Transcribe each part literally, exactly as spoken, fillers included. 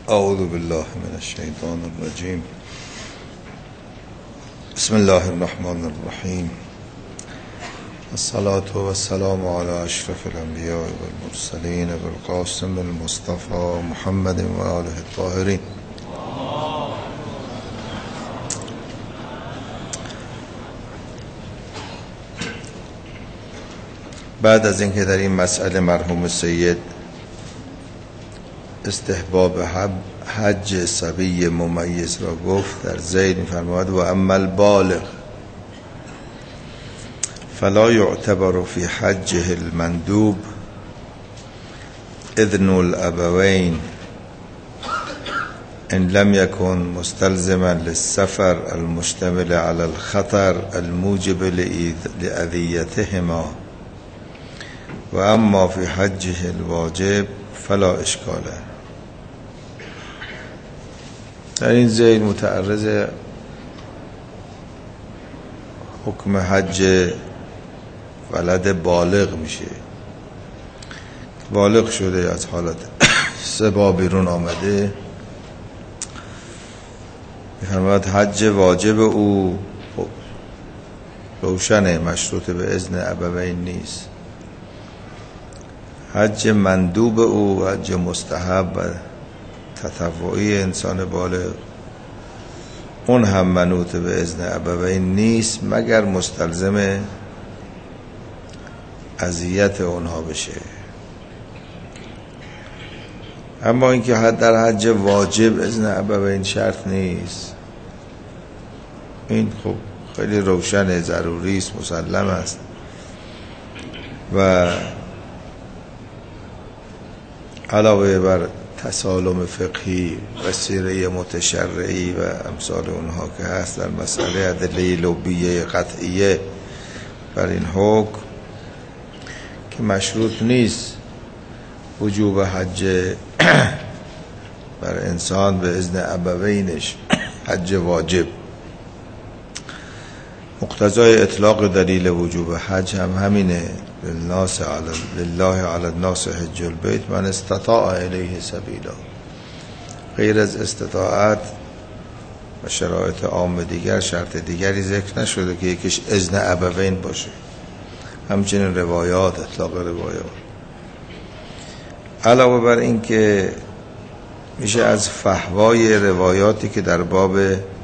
اعوذ بالله من الشیطان الرجیم. بسم الله الرحمن الرحیم. الصلاة والسلام على اشرف الانبیاء والمرسلین بالقاسم المصطفى محمد و آله الطاهرین. بعد از اینکه در این مسئله مرحوم سید استحباب حج صبی ممیز را گفت، در ذیل می‌فرماید و اما البالغ فلا يعتبر في حجه المندوب اذن الابوين ان لم يكن مستلزما للسفر المشتمل على الخطر الموجب لأذيتهما و اما في حجه الواجب فلا اشکال. در این ذیل متعرض حکم حج ولد بالغ میشه، بالغ شده، از حالت سبا بیرون آمده. میفرماید حج واجب او روشنه، مشروط به اذن ابوین نیست. حج مندوب او، حج مستحب و تطوعی انسان بالغ، اون هم منوط به اذن ابوین نیست مگر مستلزم اذیت اونها بشه. اما اینکه حد در حج واجب اذن ابوین شرط نیست، این خب خیلی روشنه، ضروری است، مسلم است و علاوه بر تسالم فقهی و سیره متشرعی و امثال اونها که هست در مسئله ادله لبیه قطعیه بر این حکم که مشروط نیست وجوب حج بر انسان به اذن ابوینش، حج واجب. مقتضای اطلاق دلیل وجوب حج هم همینه، للناس علی لله علی الناس حج البیت من استطاع الیه سبیلا. غیر از استطاعت و شرایط عام دیگر شرط دیگری ذکر نشده که یکیش اذن ابوین باشه. همچنین روایات، اطلاق روایات. علاوه بر این که میشه از فحوای روایاتی که در باب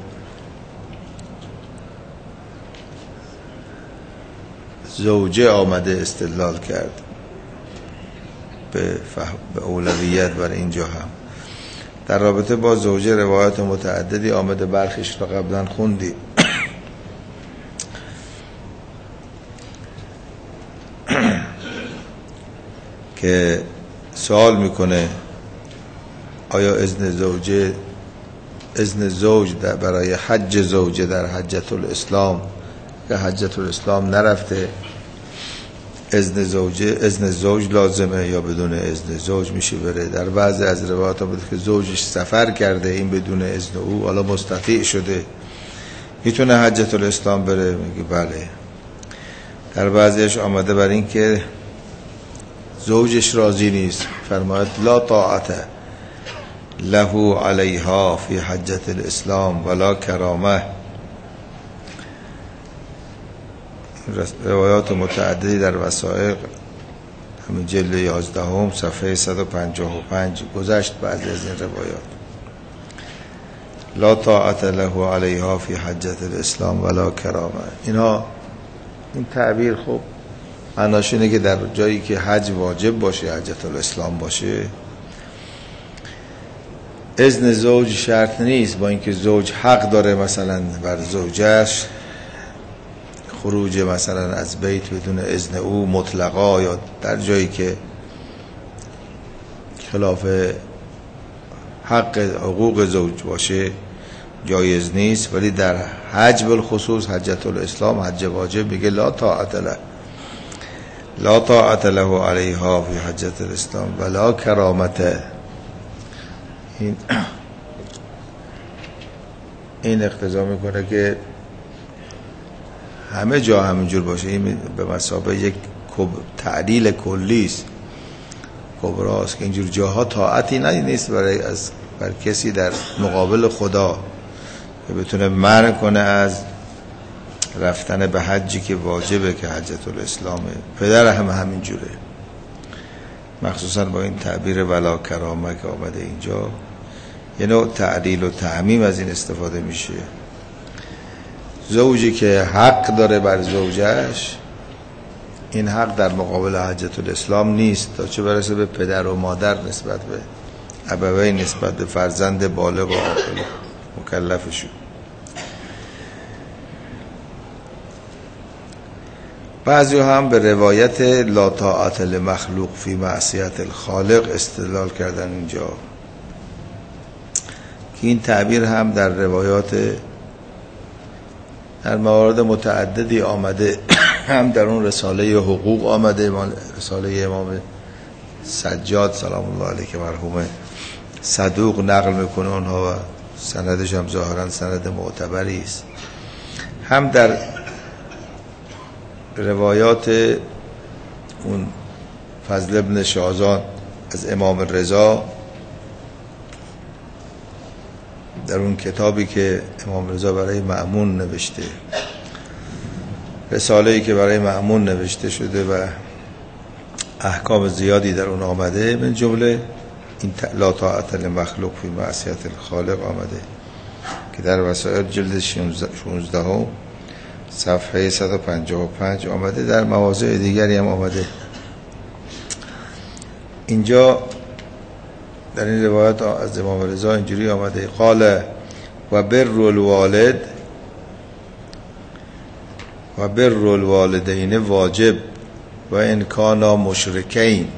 زوجه آمده استدلال کرد به, به اولویت بر اینجا هم. در رابطه با زوجه روایات متعددی آمده، برخیش را قبلا خوندی که سوال میکنه آیا اذن زوجه اذن زوج برای حج زوجه در حجة الاسلام که حجة الاسلام نرفته، اذن زوجه اذن زوج لازمه یا بدون اذن زوج میشه بره؟ در بعضی از روایات آمده که زوجش سفر کرده، این بدون اذن او حالا مستطیع شده، میتونه حجة الاسلام بره؟ میگه بله. در بعضیش آمده بر این که زوجش راضی نیست، فرماید لا طاعت له علیها فی حجة الاسلام ولا کرامه. روایات متعددی در وثائق همین جلد یازدهم صفحه صد و پنجاه و پنج گذشت. بعضی از این روایات لا طاعت له علیها فی حجة الاسلام ولا کرامه، اینا این تعبیر خب معناش اینه که در جایی که حج واجب باشه، حجة الاسلام باشه، اذن زوج شرط نیست، با اینکه زوج حق داره مثلا بر زوجش خروج مثلا از بیت بدون اذن او مطلقا، یا در جایی که خلاف حق حقوق زوج باشه جایز نیست. ولی در حج بالخصوص حجة الاسلام، حج واجب، میگه لا طاعت له لا طاعت له علیها فی حجة الاسلام ولا کرامته. این این اقتضا میکنه که همه جا همینجور باشه. این به مثابه یک تعلیل کلی است کبراست که اینجور جاها طاعتی نه نیست برای از بر کسی در مقابل خدا که بتونه منع کنه از رفتن به حجی که واجبه که حجت الاسلامه. پدر هم همین جوره، مخصوصا با این تعبیر ولا کرامه که آمده اینجا یه نوع تعلیل و تعمیم از این استفاده میشه. زوجی که حق داره بر زوجش، این حق در مقابل حجت الاسلام نیست تا چه برسه به پدر و مادر نسبت به ابوین، نسبت به فرزند بالغ و عاقل مکلفشون. بعضی هم به روایت لا طاعت لمخلوق فی معصیت الخالق استدلال کردن اینجا که این تعبیر هم در روایات در موارد متعددی آمده، هم در اون رساله حقوق آمده، رساله امام سجاد سلام الله علیه که مرحوم صدوق نقل میکنه اونها و سندش هم ظاهرا سند معتبری است، هم در روایات اون فضل ابن شازان از امام رضا در اون کتابی که امام رضا برای مأمون نوشته، رساله‌ای که برای مأمون نوشته شده و احکام زیادی در اون آمده، من جمله این لا طاعت لمخلوق فی معصیت الخالق آمده که در وسائل جلد شانزده هم صفحه صد و پنجاه و پنج آمده، در مواضع دیگری هم آمده. اینجا در این روایت از امام رضا اینجوری آمده قال و بر الوالد و بر الوالدین واجب و ان کانا مشرکین.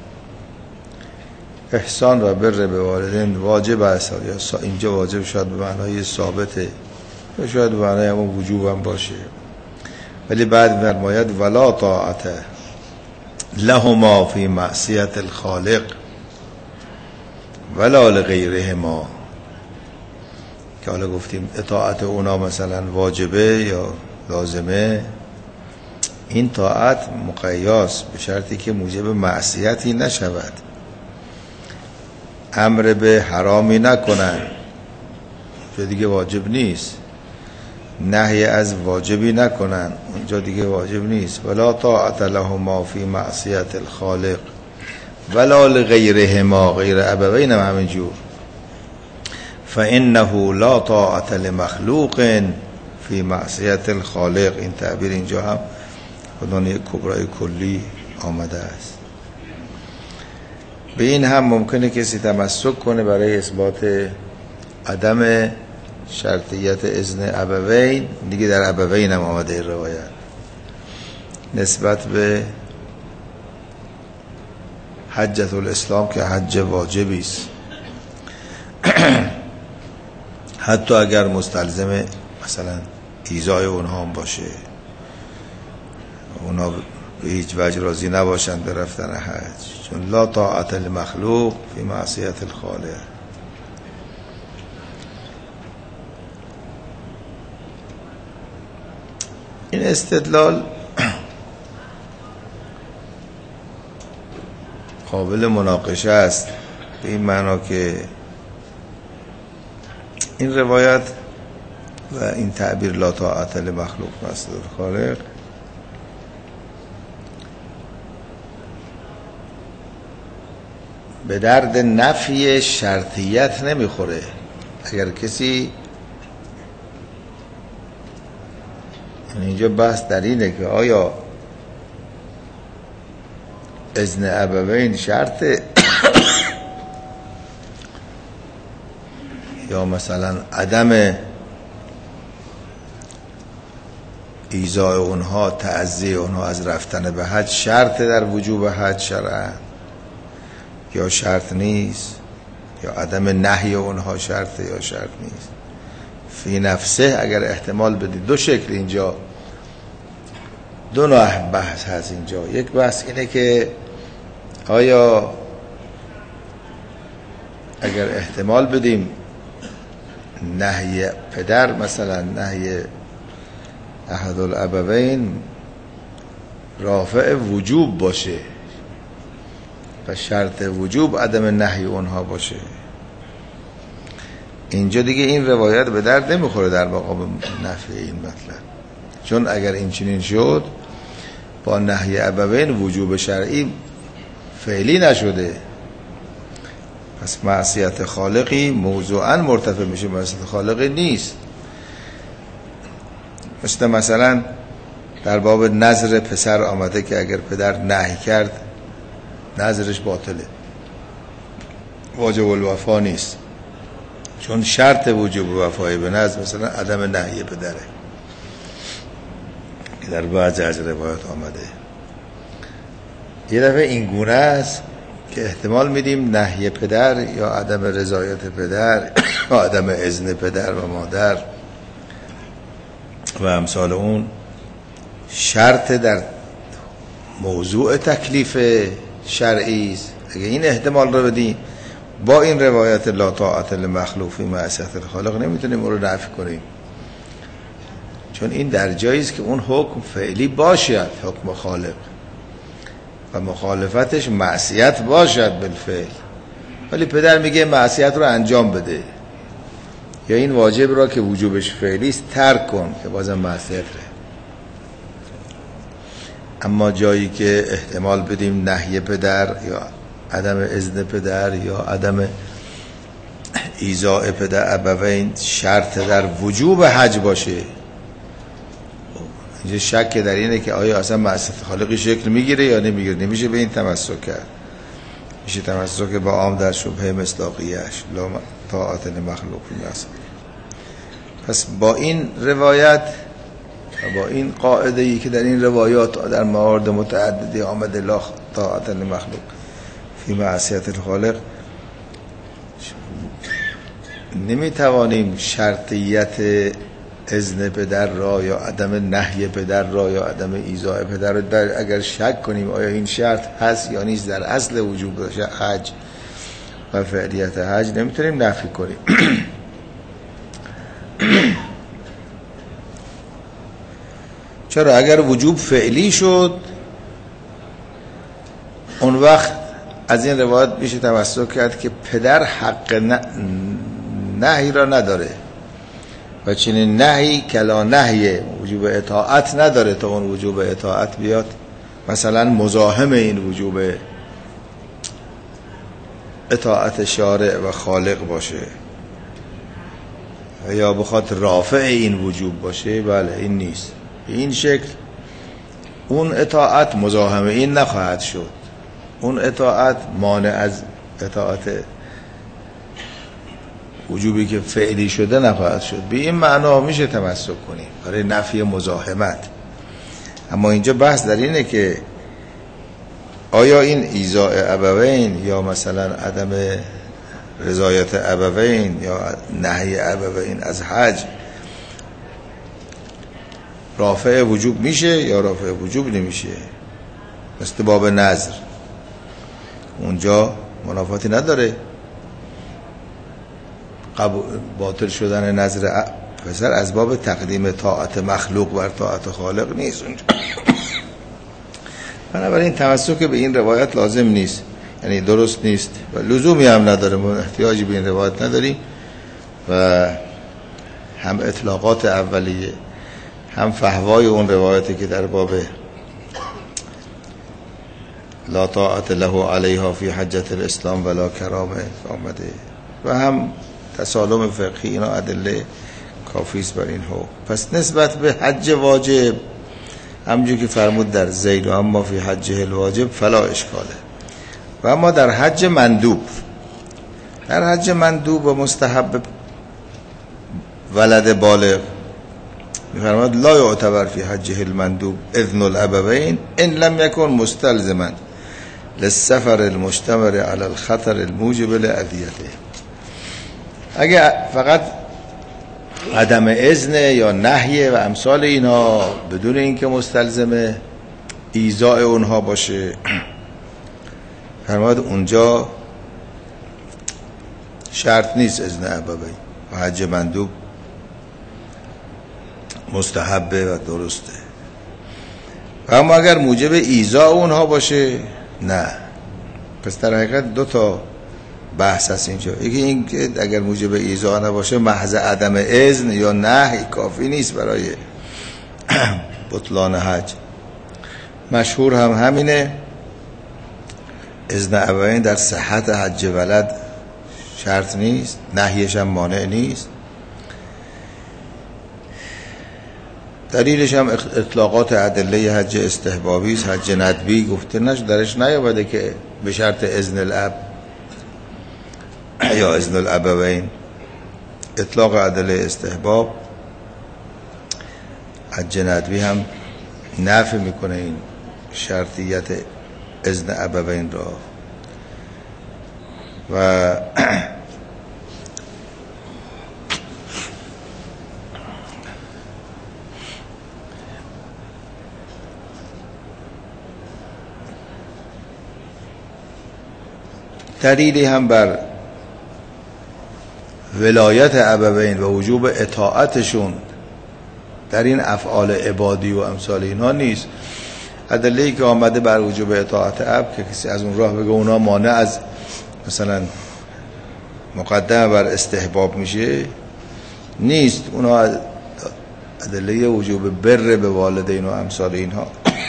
احسان و بر به والدین واجب است، یا اینجا واجب شاید به معنای ثابته یا شاید به معنای همون وجوب هم باشه، ولی بعد فرماید ولا طاعت لهما فی معصیت الخالق ولا لغیرهما، که حالا گفتیم اطاعت اونا مثلا واجبه یا لازمه، این طاعت مقیاس به شرطی که موجب معصیتی نشود، امر به حرامی نکنن اونجا دیگه واجب نیست، نهی از واجبی نکنن اونجا دیگه واجب نیست. ولا طاعت لهما فی معصیت الخالق ولا لغیرهما، غیر ابوین هم همینجور. فانه لا طاعت لمخلوق فی معصیت الخالق، این تعبیر اینجا هم خودان یک کبرای کلی آمده است. به این هم ممکنه کسی تمسک کنه برای اثبات عدم شرطیت اذن ابوین، دیگه در ابوین هم آمده این روایت نسبت به حجت الاسلام که حج واجبی است حتی اگر مستلزم مثلا ایذای اونها هم باشه، اونها به هیچ وجه راضی نباشن به رفتن حج، چون لا طاعت لمخلوق فی معصیت الخالق. این استدلال قابل مناقشه است به این معنا که این روایت و این تعبیر لا طاعت لمخلوق فی معصیت الخالق به درد نفی شرطیت نمیخوره. اگر کسی، اینجا بحث در اینه که آیا اذن ابوین شرطه یا مثلا عدم ایذای اونها، تعزیه اونها از رفتن به حج شرطه در وجوب حج شرعا یا شرط نیست، یا عدم نهی اونها شرطه یا شرط نیست. فی نفسه اگر احتمال بدید دو شکل اینجا دو نوع بحث هست اینجا. یک بحث اینه که آیا اگر احتمال بدیم نهی پدر، مثلا نهی احد الابوین رافع وجوب باشه و شرط وجوب عدم نهی اونها باشه. اینجا دیگه این روایت به درد نمیخوره در مقام نفی این مطلب، چون اگر این چنین شد با نهی ابوین وجوب شرعی فعلی نشده، پس معصیت خالقی موضوعا مرتفع میشه، معصیت خالقی نیست. مثل مثلا در باب نظر پسر آمده که اگر پدر نهی کرد نظرش باطله، واجب الوفا نیست، چون شرط وجوب وفای به نظر مثلا عدم نهی پدره که در بعضی از روایات آمده. یه دفعه این گونه است که احتمال میدیم نهی پدر یا عدم رضایت پدر یا عدم اذن پدر و مادر و امثال اون شرط در موضوع تکلیف شرعی است. اگه این احتمال رو بدیم با این روایت لا طاعت لمخلوق فی معصیت الخالق نمیتونیم اون رو نفی کنیم، چون این در جایی است که اون حکم فعلی باشد، حکم خالق، و مخالفتش معصیت باشد بالفعل، ولی پدر میگه معصیت رو انجام بده یا این واجب را که وجوبش فعلی است ترک کن، که بازم معصیت ره. اما جایی که احتمال بدیم نهی پدر یا عدم اذن پدر یا عدم ایذاء پدر ابوین شرط در وجوب حج باشه، اینجا شک در اینه که آیا اصلا معصیت خالقی شکل میگیره یا نمیگیره، نمیشه به این تمسک کرد، میشه تمسک با عام در شبهه مصداقیه‌اش لا طاعت لمخلوق فی معصیت. پس با این روایت و با این قاعده ای که در این روایات در موارد متعددی آمده لا طاعت لمخلوق فی معصیت الخالق، نمیتوانیم شرطیت اذن پدر را یا عدم نهی پدر را یا عدم ایذاء پدر را در اگر شک کنیم آیا این شرط هست یا نیست در اصل وجوب حج و فعلیت حج نمیتونیم نفی کنیم. چرا؟ اگر وجوب فعلی شد اون وقت از این روایت میشه تمسک کرد که پدر حق نهی را نداره و چنین نهی کلا نهی وجوب اطاعت نداره تا اون وجوب اطاعت بیاد مثلا مزاحم این وجوب اطاعت شارع و خالق باشه یا بخواد رافع این وجوب باشه. بله این نیست، به این شکل اون اطاعت مزاحم این نخواهد شد، اون اطاعت مانع از اطاعت وجوبی که فعلی شده نخواهد شد. به این معنا میشه تمسک کنیم برای نفی مزاحمت. اما اینجا بحث در اینه که آیا این ایذاء ابوین یا مثلا عدم رضایت ابوین یا نهی ابوین از حج رافع وجوب میشه یا رافع وجوب نمیشه. مثل باب نظر اونجا منافاتی نداره، باطل شدن نظر پسر از باب تقدیم طاعت مخلوق بر طاعت خالق نیست اونجا. بنابراین تمسک به این روایت لازم نیست، یعنی درست نیست و لزومی هم نداره، ما احتیاجی به این روایت نداریم و هم اطلاقات اولیه هم فحوای اون روایتی که در باب لا طاعت له علیها فی حجة الاسلام ولا کرامه آمده و هم تسالم فقهی، اینا ادله کافی است بر این حکم. پس نسبت به حج واجب همونجوری که فرمود در زید و اما فی حجه الواجب فلا اشکاله، و اما در حج مندوب، در حج مندوب و مستحب ولد بالغ می‌فرماد لا یعتبر فی حجه المندوب اذن الابوین ان لم یکن مستلزما للسفر المشتمل على الخطر الموجب لاذیته. اگه فقط عدم اذن یا نهی و امثال اینها بدون اینکه مستلزم ایذاء اونها باشه، فرماد اونجا شرط نیست اذن ابوین و حج مندوب مستحبه و درسته. و اما اگر موجب ایذاء اونها باشه نه، پس در حقیقت دو تا بحث هست اینجا. یکی این که اگر موجب ایذا نباشه محض عدم اذن یا نهی کافی نیست برای بطلان حج. مشهور هم همینه، اذن ابوین در صحت حج ولد شرط نیست، نهیش هم مانع نیست. دلیلش هم اطلاقات ادله حج استحبابی است. حج ندبی گفته نشد، درش نیامده که به شرط اذن الاب یا اذن الابوین. اطلاق ادله استحباب حج ندبی هم نفی میکنه این شرطیت اذن ابوین را. و دلیلی هم بر ولایت ابوین و وجوب اطاعتشون در این افعال عبادی و امثال اینها نیست. ادله‌ای که آمده بر وجوب اطاعت اب که کسی از اون راه بگه اونا مانع از مثلا مقدمه بر استحباب میشه نیست. اونا ادله وجوب بر به والدین و امثال اینها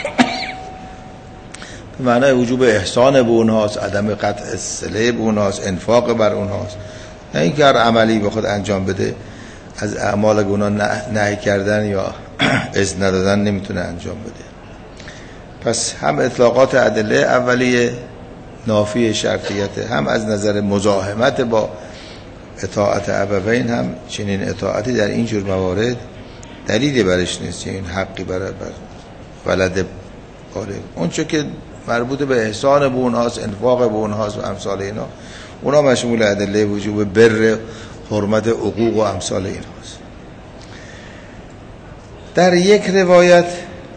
به معنای وجوب احسان به اونهاست، عدم قطع صله به اونهاست، انفاق بر اونهاست. نه اینکه هر عملی به خود انجام بده از اعمال گناه نهی کردن یا اذن ندادن نمیتونه انجام بده. پس هم اطلاقات ادله اولیه نافی شرطیت، هم از نظر مزاحمت با اطاعت ابوین هم چنین اطاعتی در این جور موارد دلیلی برش نیست، این حقی برای بر ولد بالغ. اون چه که مربوط به احسان به اونهاست، انفاق به اونهاست و امثال اینا، اونا مشمول ادله وجوب بر، حرمت حقوق و امثال اینهاست. در یک روایت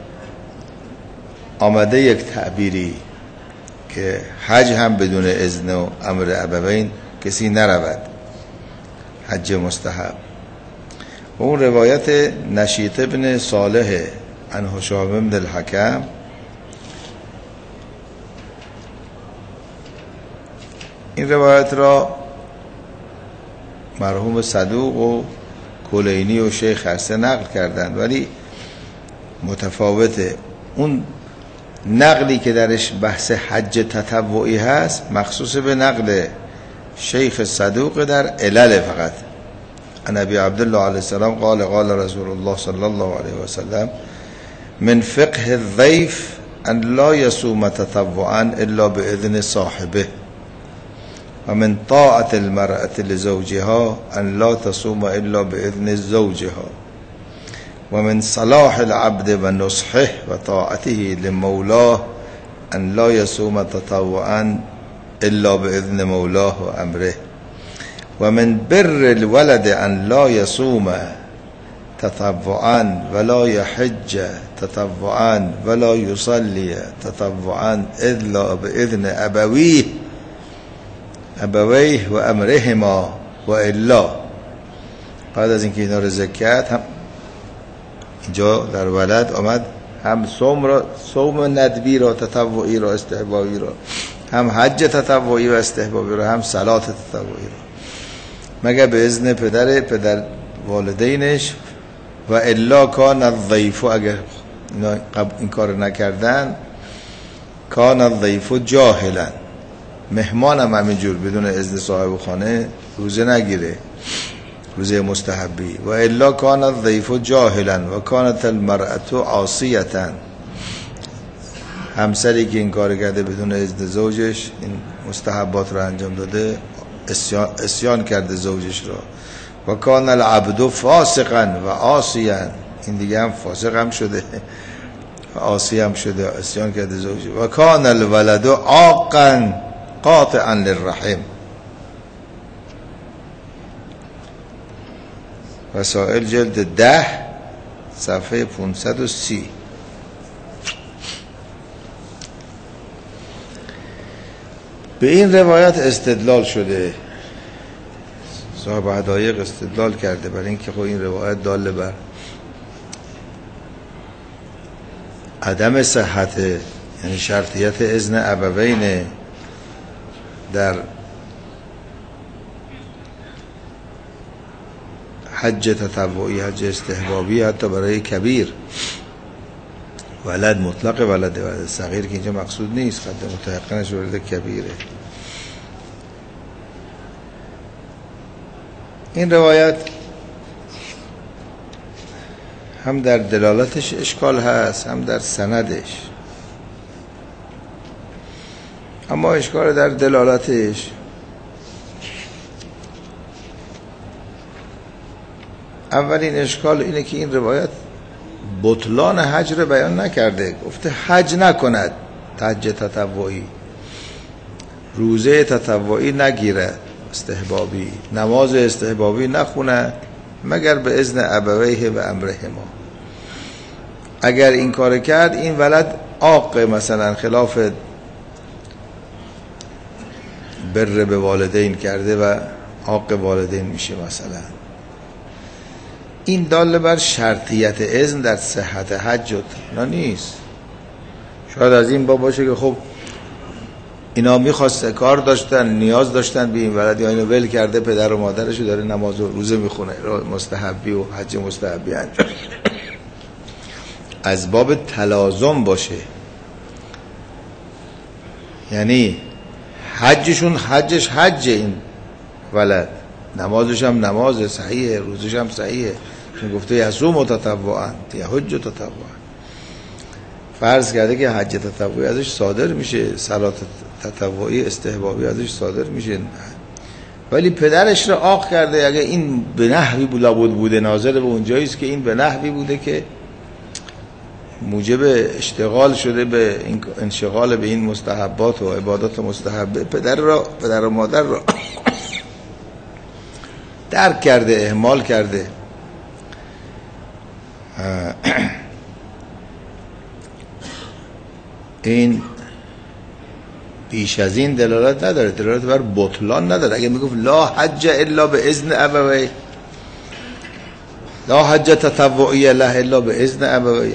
آمده یک تعبیری که حج هم بدون اذن و امر ابوین کسی نرود، حج مستحب. و اون روایت نشیط ابن صالح عن هشام بن الحکم، این روایت را مرحوم صدوق و کلینی و شیخ هسته نقل کردند، ولی متفاوته. اون نقلی که درش بحث حج تطوعی هست مخصوص به نقل شیخ صدوق در علل فقط. نبی عبدالله علیه السلام قال قال رسول الله صلی الله علیه وسلم من فقه الضیف ان لا يصوم تطوعا الا باذن صاحبه و من طاعت المرأة لزوجها ان لا تصوم الا باذن زوجها و من صلاح العبد و نصحه و طاعته لمولاه ان لا يصوم تطوعا الا باذن مولاه و امره و من بر الولد ان لا يصوم تطوعا ولا يحج تطوعا ولا يصلي تطوعا الا باذن ابويه ابويه و امرهما و الا. بعد از اینکه اینا رو ذکر کرد، هم اینجا در ولد آمد هم صوم را، صوم ندبی را، تطوعی را، استحبابی را، هم حج تطوعی و استحبابی را، هم صلات تطوعی را، مگر به اذن پدر پدر والدینش. و الا کان الضیف، اگر اینا این کار نکردن، کان الضیف جاهلا، مهمان هم همینجور بدون اذن صاحب خانه روزه نگیره، روزه مستحبی. و الا کان الضیف جاهلا و کانت المرأة عاصیتا، همسری که این کار کرده بدون اذن زوجش، این مستحبات رو انجام داده، اسیان, اسیان کرده زوجش را. و کان العبد فاسقا و عاصیا، این دیگه هم فاسق هم شده و عاصی هم شده، اسیان کرده زوجش. و کان الولد عاقا قاطعا للرحم. وسائل جلد ده صفحه پانصد و سی. به این روایت استدلال شده، صاحب حدایق استدلال کرده برای اینکه خب این روایت داله بر عدم صحت، یعنی شرطیت اذن ابوین در حج تطوعی، حج استحبابی، حتی برای کبیر، ولد مطلق ولد ولد صغیر که اینجا مقصود نیست، خد متحقنش ولد کبیره. این روایت هم در دلالتش اشکال هست، هم در سندش. اما اشکال در دلالتش اولین اشکال اینه که این روایت بطلان حج رو بیان نکرده، گفته حج نکند، حج تطوعی، روزه تطوعی نگیرد، استحبابی، نماز استحبابی نخونه مگر به اذن ابویه و امرهما. اگر این کار کرد این ولد عاق، مثلا خلاف بر به والدین کرده و عاق والدین میشه مثلا. این دال بر شرطیت اذن در صحت حج نه نیست. شاید از این باب باشه که خب اینا میخواسته کار داشتن، نیاز داشتن به این ولد، یا اینو ول کرده پدر و مادرشو داره نماز و روزه میخونه، مستحبی و حج مستحبی انجام از باب تلازم باشه، یعنی حجشون حجش حج این ولد، نمازش هم نماز صحیحه، روزش هم صحیحه، چون گفته یصوم تطوعا یحج تطوعا. فرض کرده که حج تطوعی ازش صادر میشه، صلات تطوعی استحبابی ازش صادر میشه، ولی پدرش رو عاق کرده. اگه این به نحوی لابد بوده، ناظر به اونجایی است که این به نحوی بوده که موجب اشتغال شده به این انشغال به این مستحبات و عبادات مستحبه، پدر را پدر و مادر را درک کرده، اهمال کرده. این بیش از این دلالت نداره، دلالت بر بطلان نداره. اگه میگفت لا حج الا به اذن ابوی، لا حج تطوعی له الا به اذن ابوی،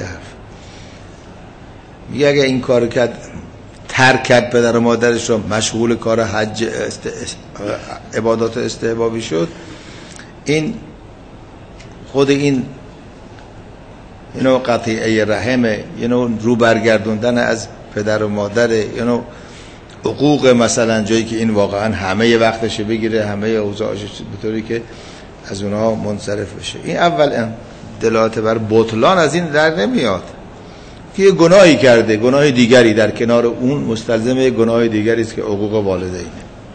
میگه اگه این کار کرد، ترک کرد پدر و مادرش رو، مشغول کار حج است... عبادات استحبابی شد، این خود این یه نوع قطیعه رحمه، یه نوع رو برگردوندن از پدر و مادره، یه نوع حقوق، مثلا جایی که این واقعا همه وقتش بگیره، همه اوضاعش به طوری که از اونها منصرف بشه. این اول دلالت بر بطلان از این در نمیاد که یه گناهی کرده، گناه دیگری در کنار اون مستلزم یه گناه دیگری است که حقوق والدینه.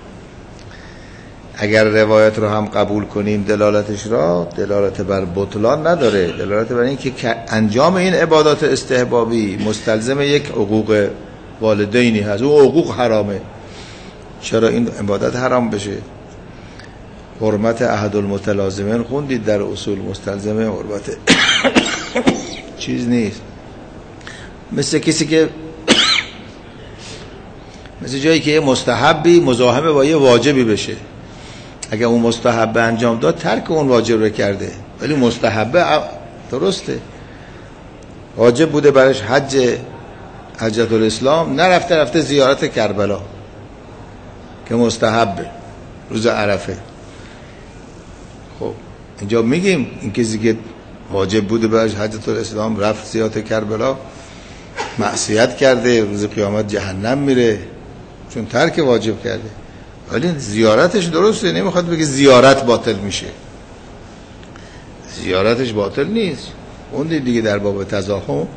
اگر روایت رو هم قبول کنیم دلالتش را، دلالت بر بطلان نداره، دلالت بر این که انجام این عبادات استحبابی مستلزم یک حقوق والدینی هست، او حقوق حرامه. چرا این عبادت حرام بشه؟ حرمت احد المتلازمین خوندید در اصول، مستلزم حرمت چیز نیست. مثل کسی که مثل جایی که یه مستحبی مزاحم با یه واجبی بشه، اگر اون مستحب انجام داد ترک اون واجب رو کرده، ولی مستحب درسته، واجب بوده برش حج حجت الاسلام، نرفته رفته زیارت کربلا که مستحبه روز عرفه. خب اینجا میگیم این کسی که واجب بوده برش حجت الاسلام رفت زیارت کربلا، معصیت کرده، روز قیامت جهنم میره چون ترک واجب کرده، ولی زیارتش درسته. نمیخواد بگه زیارت باطل میشه، زیارتش باطل نیست. اون دیگه در باب تزاحم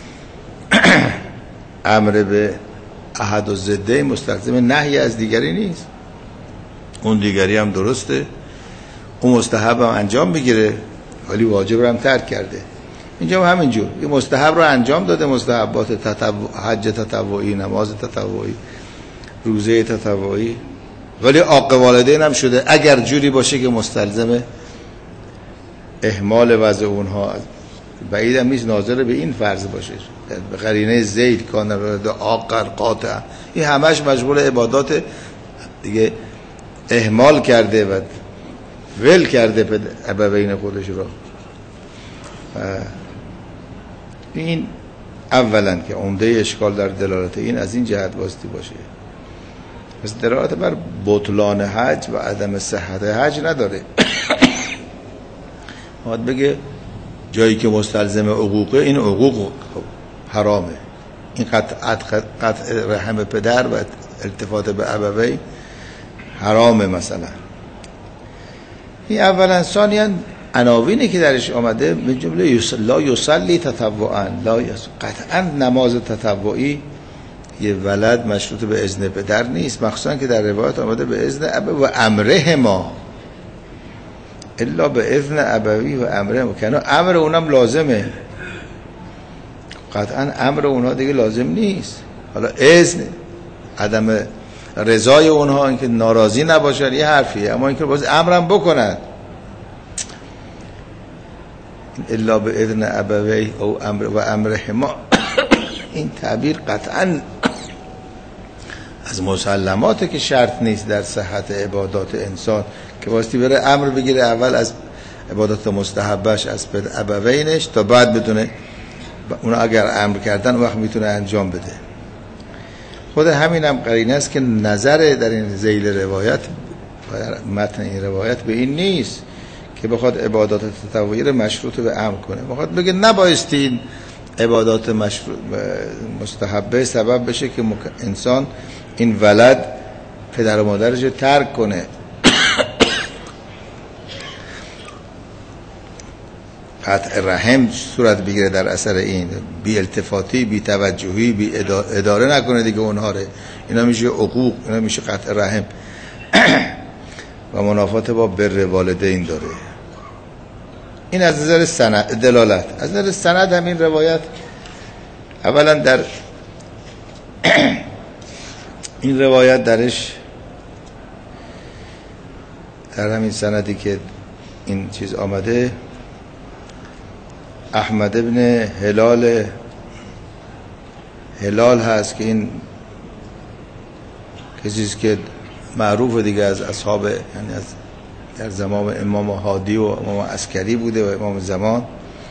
امر به احد و ضده مستلزم نهی از دیگری نیست، اون دیگری هم درسته، اون مستحب هم انجام بگیره ولی واجب رو هم ترک کرده. اینجا هم همینجور یه مستحب رو انجام داده، مستحبات تطوع، حج تطوعی، نماز تطوعی، روزه تطوعی، ولی عاق والدین هم شده. اگر جوری باشه که مستلزم اهمال وضع اونها، بعید هم نیست ناظر به این فرض باشه، به قرینه زید کان الولد عاقا قاطع، این همش مشغول عبادات دیگه، اهمال کرده و ول کرده به ابوین خودش رو. این اولا که عمده اشکال در دلالت این از این جهت واسطی باشه. پس دلالت بر بطلان حج و عدم صحت حج نداره. باید بگه جایی که مستلزم حقوقه این حقوق حرامه، این قطع قطع رحم پدر و التفات به ابوی حرامه مثلا. این اولا. ثانیاً عناوینی که درش آمده به جمله لا یصلی تطوعا، لا قطعا نماز تطوعی یه ولد مشروط به اذن پدر نیست، مخصوصا که در روایت آمده به اذن ابوی و امره ما، الا به اذن ابوی و امره ما، که امر اونم لازمه. قطعا امر اونها دیگه لازم نیست، حالا اذن عدم رضای اونها اینکه ناراضی نباشن یه حرفیه، اما اینکه باز امرم بکنن الا به اذن ابوی او امر و امره ما، این تعبیر قطعا از مسلماته که شرط نیست در صحت عبادات انسان که واسطی بره امر بگیره اول از عبادات مستحبش از ابوینش تا بعد بدونه اونا اگر امر کردن وقت میتونه انجام بده. خود همین هم قرینه است که نظر در این ذیل روایت متن این روایت به این نیست که بخواد عبادات تطوعی رو مشروط به امر کنه، بخواد بگه نبایستی این عبادات مشروط مستحبه سبب بشه که انسان این ولد پدر و مادرش رو ترک کنه. قطع رحم صورت بگیره در اثر این، بی التفاتی، بی توجهی، بی اداره نکنه دیگه اونها رو، اینا میشه عقوق، اینا میشه قطع رحم و منافات با بر والدین داره. این از نظر سند دلالت. از نظر سند همین روایت اولا در این روایت درش در همین سندی که این چیز آمده احمد ابن هلال هلال هست که این کسیست که معروف دیگه از اصحاب، یعنی از در زمان امام هادی و امام عسکری بوده و امام زمان،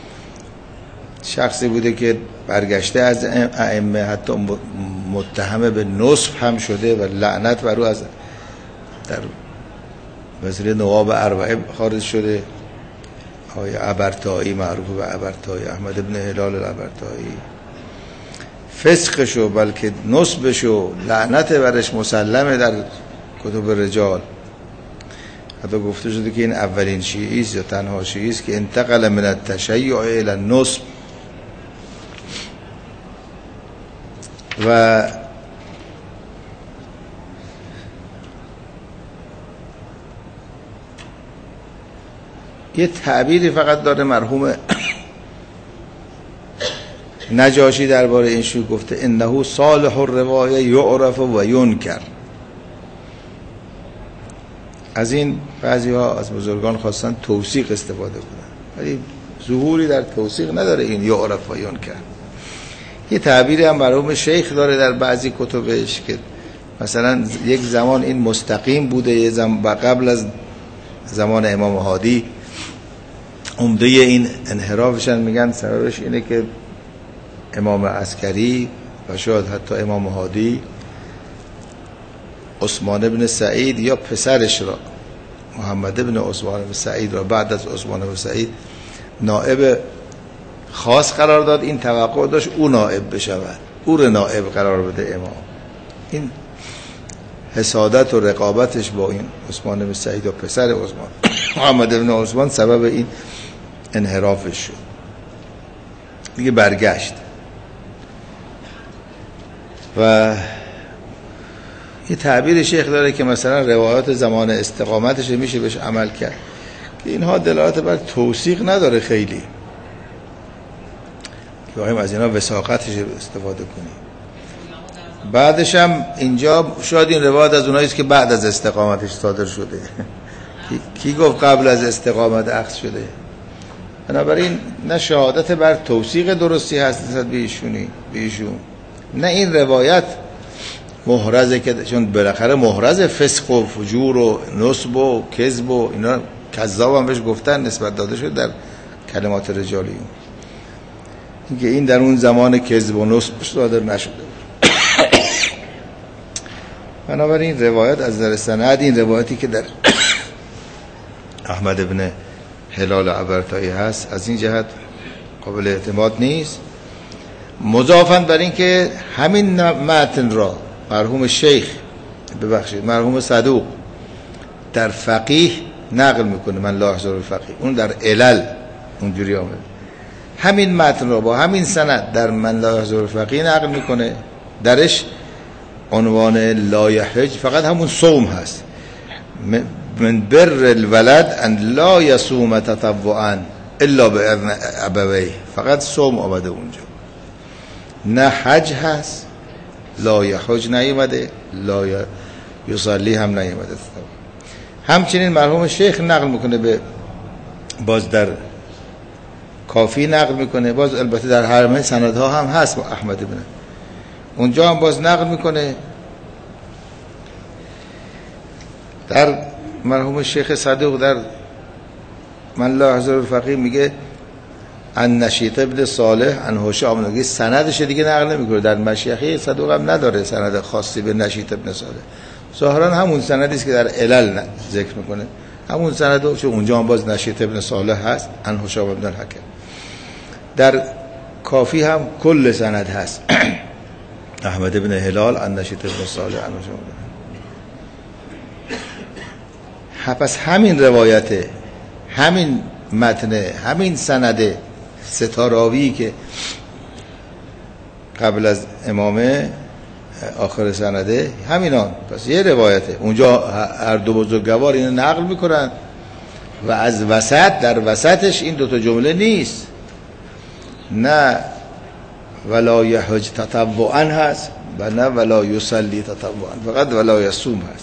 شخصی بوده که برگشته از ائمه، حتی متهم به نصب هم شده و لعنت بر او از در وزیر نواب اربعه خارج شده. آقای عبرتایی، معروف به عبرتایی، احمد ابن هلال العبرتایی، فسقشو بلکه نصبشو لعنت برش مسلمه در کتب رجال. حتی گفته شده که این اولین شیعی است یا تنها شیعی است که انتقل من التشیع الی النصب. و یه تعبیری فقط داره مرحوم نجاشی درباره این شو گفته انه صالح الروایه یعرف و ینکر. از این بعضی ها از بزرگان خواستن توثیق استفاده کنن، ولی ظهوری در توثیق نداره این یعرف و ینکر. یه تعبیری هم مرحوم شیخ داره در بعضی کتبش که مثلا یک زمان این مستقیم بوده، یه زمان قبل از زمان امام هادی. عمده این انحرافشن میگن سببش اینه که امام عسکری و شاید حتی امام هادی عثمان ابن سعید یا پسرش را محمد ابن عثمان ابن سعید را بعد از عثمان ابن سعید نائب خاص قرار داد. این توقع داشت او نائب بشود، او را نائب قرار بده امام. این حسادت و رقابتش با این عثمان ابن سعید و پسر عثمان محمد ابن عثمان سبب این انحرافش شد. دیگه برگشت و یه تعبیر شیخ داره که مثلا روایات زمان استقامتش میشه بهش عمل کرد، که اینها دلالت بر توثیق نداره خیلی، که باید از اینا وثاقتش استفاده کنیم. بعدش هم اینجا شاید این روایت از اوناییست که بعد از استقامتش صادر شده. کی گفت قبل از استقامت اخذ شده؟ بنابراین نه شهادت بر توثیق درستی هست نسبت به ایشونی به ایشون، نه این روایت محرزه، که چون بالاخره محرز فسق و فجور و نصب و کذب و اینا کذاب هم بهش گفتن، نسبت داده شد در کلمات رجالیون، اینکه این در اون زمان کذب و نصب صادر نشده. بنابراین روایت از نظر سند، این روایتی که در احمد ابن هلال عبرتایی هست، از این جهت قابل اعتماد نیست. مضافاً بر این که همین متن را مرحوم شیخ ببخشید مرحوم صدوق در فقیه نقل میکنه، من لا احضر الفقیه، اون در علل اونجوری آمده. همین متن را با همین سند در من لا احضر الفقیه نقل میکنه، درش عنوان لا یحج فقط همون صوم هست. من بر الولد ان لا یصوم تطوعا الا باذن ابویه، فقط صوم آمده اونجا، نه حج هست. لا یحج نیومده، لا یصلی هم نیومده. همچنین مرحوم شیخ نقل میکنه به باز در کافی نقل میکنه، باز البته در همه سندها هم هست با احمد ابن، اونجا هم باز نقل میکنه. در مرحوم شیخ صدوق در من لا احضر الفقیه میگه ان نشیط ابن صالح ان هشام، میگه سندش دیگه نقل نمیکنه. در مشیخه صدوق هم نداره سند خاصی به نشیط ابن صالح، ظاهرا همون سندی است که در علل ذکر میکنه، همون سند، چون اونجا هم باز نشیط ابن صالح هست ان هشام ابن الحکم. در کافی هم کل سند هست احمد ابن هلال ان نشیط ابن صالح ان هشام. پس همین روایته، همین متنه، همین سنده ستاراوی که قبل از امامه آخر سنده همینان، پس یه روایته. اونجا هر دو بزرگوار اینو نقل میکنن و از وسط، در وسطش این دوتا جمله نیست، نه ولا یحج تطوعا هست و نه ولا یصلی تطوعا، فقط ولا یصوم هست.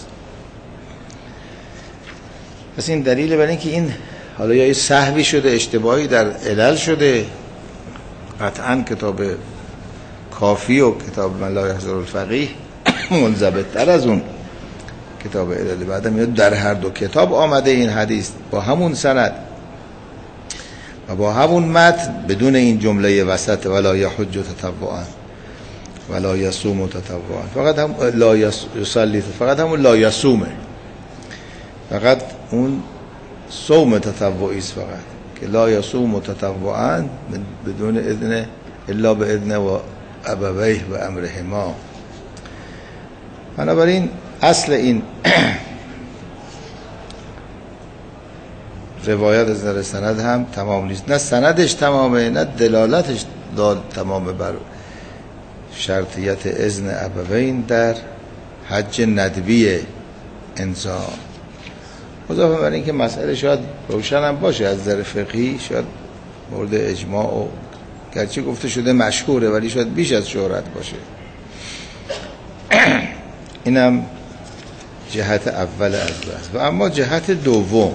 پس این دلیل بر این که این حالا یا سهوی شده، اشتباهی در علل شده، قطعا کتاب کافی و کتاب من لا یحضر الفقیه منضبط تر از اون کتاب علل. بعد میاد در هر دو کتاب آمده این حدیث با همون سند و با همون متن بدون این جمله وسط ولا یحج تطوعا ولا یصوم تطوعا، فقط هم لا یصلی، فقط همون لا یصومه، فقط اون صوم تطوعی است، فقط که لا یصوم تطوعا بدون اذن الا به اذن و ابویه و امرهما. بنابراین اصل این روایت از نظر سند هم تمام نیست، نه سندش تمامه نه دلالتش دال تمامه بر شرطیت اذن ابوین در حج ندبی انسان. اضافه بر این که مسئله شاید روشن هم باشه از نظر فقهی، شاید مورد اجماع و گرچه گفته شده مشهوره ولی شاید بیش از شهرت باشه. اینم جهت اول از بحث. و اما جهت دوم،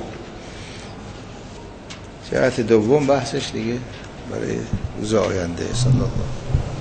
جهت دوم بحثش دیگه برای روز آینده. صلی الله